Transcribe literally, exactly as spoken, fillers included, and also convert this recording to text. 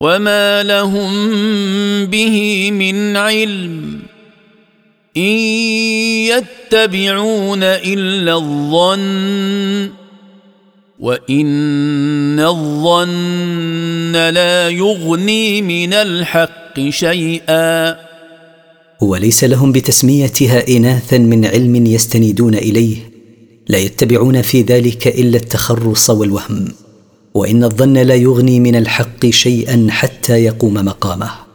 وما لهم به من علم إن يتبعون إلا الظن وإن الظن لا يغني من الحق شيئا. وليس لهم بتسميتها إناثا من علم يستندون إليه، لا يتبعون في ذلك إلا التخرص والوهم، وإن الظن لا يغني من الحق شيئا حتى يقوم مقامه.